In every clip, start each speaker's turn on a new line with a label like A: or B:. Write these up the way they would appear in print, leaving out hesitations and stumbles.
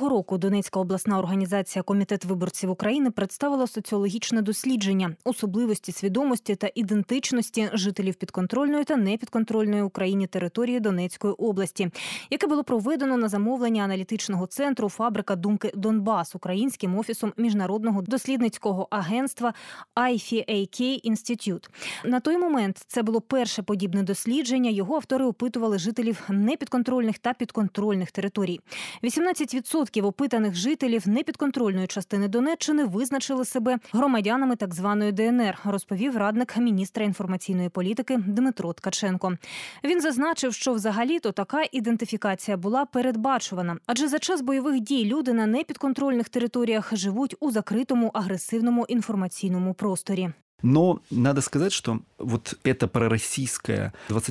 A: цього року Донецька обласна організація «Комітет виборців України» представила соціологічне дослідження особливості свідомості та ідентичності жителів підконтрольної та непідконтрольної Україні території Донецької області, яке було проведено на замовлення аналітичного центру «Фабрика думки Донбас» українським офісом міжнародного дослідницького агентства IFAK Institute. На той момент це було перше подібне дослідження. Його автори опитували жителів непідконтрольних та підконтрольних територій. 18% опитаних жителів непідконтрольної частини Донеччини визначили себе громадянами так званої ДНР, розповів радник міністра інформаційної політики Дмитро Ткаченко. Він зазначив, що взагалі-то така ідентифікація була передбачувана, адже за час бойових дій люди на непідконтрольних територіях живуть у закритому агресивному інформаційному просторі.
B: Но надо сказать, что вот эта пророссийская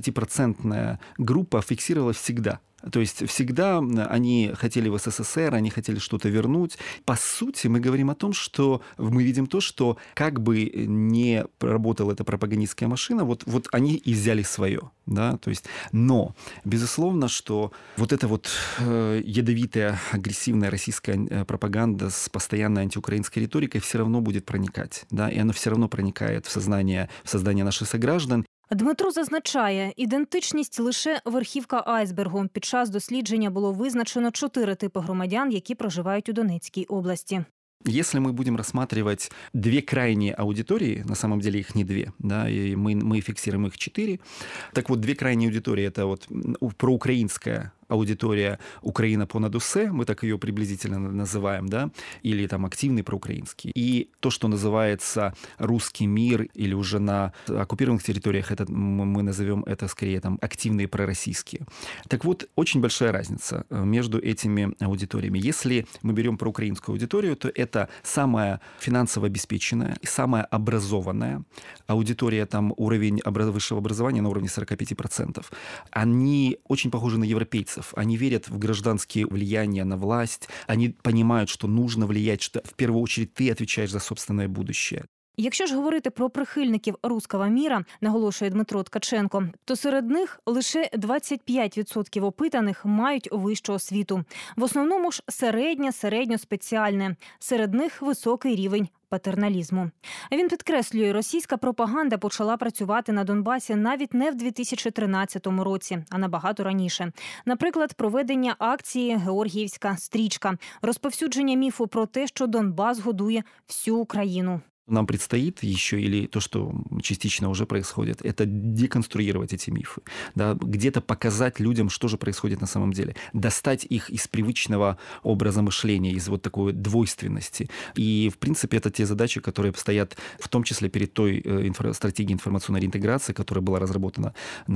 B: 20% группа фиксировалась всегда. То есть всегда они хотели в СССР, они хотели что-то вернуть. По сути, мы говорим о том, что мы видим то, что как бы не работала эта пропагандистская машина, вот они и взяли свое. Да? То есть, но, безусловно, что вот эта вот ядовитая, агрессивная российская пропаганда с постоянной антиукраинской риторикой все равно будет проникать. Да? И она все равно проникает в сознание наших сограждан.
A: Дмитро зазначає, ідентичність – лише верхівка айсбергу. Під час дослідження було визначено 4 типи громадян, які проживають у Донецькій області.
B: Если мы будем рассматривать две крайние аудитории, на самом деле их не две, да, и мы фиксируем их 4. Так вот, две крайние аудитории – это вот проукраинская аудитория «Украина понад усе», мы так ее приблизительно называем, да, или там активный проукраинский. И то, что называется русский мир, или уже на оккупированных территориях это, мы назовем это скорее там активные пророссийские. Так вот, очень большая разница между этими аудиториями. Если мы берем проукраинскую аудиторию, то это самая финансово обеспеченная и самая образованная аудитория, там уровень высшего образования на уровне 45%. Они очень похожи на европейцев. Они верят в гражданские влияния на власть. Они понимают, что нужно влиять, что в первую очередь ты отвечаешь за собственное будущее.
A: Якщо ж говорити про прихильників «руського міра», наголошує Дмитро Ткаченко, то серед них лише 25% опитаних мають вищу освіту. В основному ж середньо-спеціальне. Серед них високий рівень патерналізму. Він підкреслює, російська пропаганда почала працювати на Донбасі навіть не в 2013 році, а набагато раніше. Наприклад, проведення акції «Георгіївська стрічка», розповсюдження міфу про те, що Донбас годує всю Україну.
B: Нам предстоит еще, или то, что частично уже происходит, это деконструировать эти мифы. Да, где-то показать людям, что же происходит на самом деле. Достать их из привычного образа мышления, из вот такой двойственности. И, в принципе, это те задачи, которые стоят в том числе перед той стратегией информационной реинтеграции, которая была разработана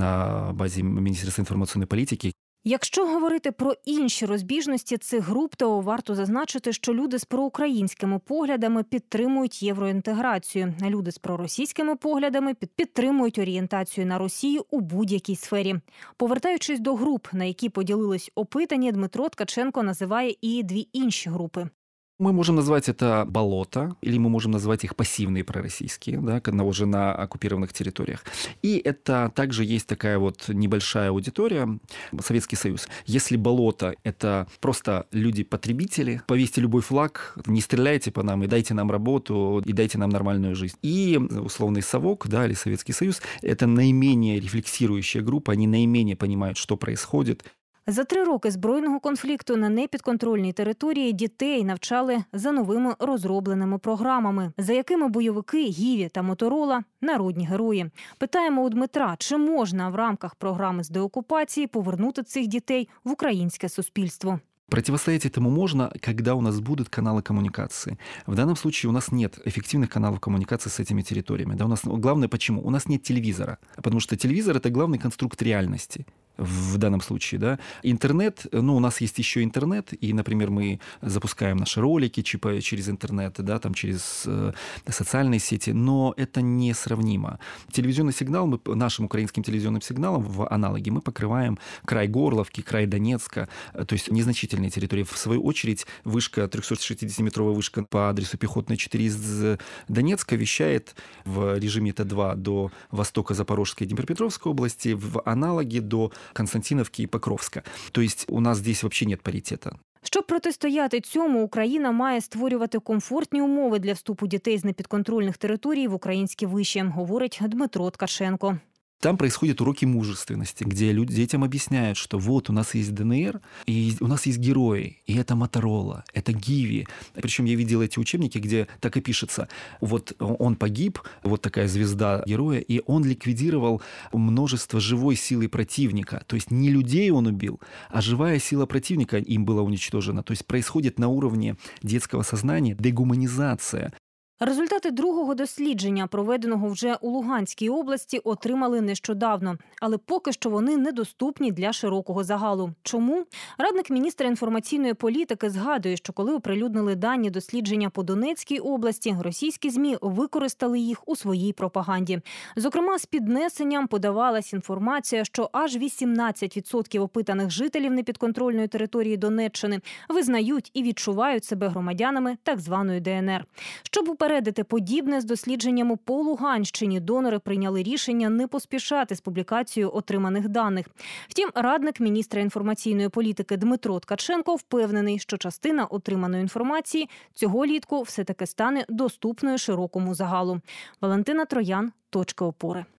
B: на базе Министерства информационной политики.
A: Якщо говорити про інші розбіжності цих груп, то варто зазначити, що люди з проукраїнськими поглядами підтримують євроінтеграцію, а люди з проросійськими поглядами підтримують орієнтацію на Росію у будь-якій сфері. Повертаючись до груп, на які поділились опитані, Дмитро Ткаченко називає і дві інші групи.
B: Мы можем назвать это болото, или мы можем назвать их пассивные пророссийские, да, уже на оккупированных территориях. И это также есть такая вот небольшая аудитория, Советский Союз. Если болото – это просто люди-потребители, повесьте любой флаг, не стреляйте по нам и дайте нам работу, и дайте нам нормальную жизнь. И условный совок, да, или Советский Союз – это наименее рефлексирующая группа, они наименее понимают, что происходит.
A: За 3 роки збройного конфлікту на непідконтрольній території дітей навчали за новими розробленими програмами, за якими бойовики Гіві та Моторола – народні герої. Питаємо у Дмитра, чи можна в рамках програми з деокупації повернути цих дітей в українське суспільство.
B: Противостоять этому можно, когда у нас будут каналы коммуникации. В данном случае у нас нет эффективных каналов коммуникации с этими территориями. Да, у нас, главное почему? У нас нет телевизора. Потому что телевизор – это главный конструкт реальности. В данном случае, да. Интернет, у нас есть еще интернет, и, например, мы запускаем наши ролики через интернет, да, там через социальные сети, но это несравнимо. Телевизионный сигнал, нашим украинским телевизионным сигналом в аналоге мы покрываем край Горловки, край Донецка, то есть незначительные территории. В свою очередь, вышка, 360-метровая вышка по адресу Пехотная 4 из Донецка вещает в режиме Т2 до востока Запорожской и Днепропетровской области, в аналоге до Константиновки и Покровска. То есть у нас здесь вообще нет паритета.
A: Щоб протистояти цьому, Україна має створювати комфортні умови для вступу дітей з непідконтрольних територій в українські виші, говорить Дмитро Ткаченко.
B: Там происходят уроки мужественности, где детям объясняют, что вот у нас есть ДНР, и у нас есть герои, и это Моторола, это Гиви. Причем я видел эти учебники, где так и пишется, вот он погиб, вот такая звезда героя, и он ликвидировал множество живой силы противника. То есть не людей он убил, а живая сила противника им была уничтожена. То есть происходит на уровне детского сознания дегуманизация.
A: Результати другого дослідження, проведеного вже у Луганській області, отримали нещодавно. Але поки що вони недоступні для широкого загалу. Чому? Радник міністра інформаційної політики згадує, що коли оприлюднили дані дослідження по Донецькій області, російські ЗМІ використали їх у своїй пропаганді. Зокрема, з піднесенням подавалась інформація, що аж 18% опитаних жителів непідконтрольної території Донеччини визнають і відчувають себе громадянами так званої ДНР. Щоб упередити подібне з дослідженнями по Луганщині, донори прийняли рішення не поспішати з публікацією отриманих даних. Втім, радник міністра інформаційної політики Дмитро Ткаченко впевнений, що частина отриманої інформації цього літку все-таки стане доступною широкому загалу. Валентина Троян, «Точка опори».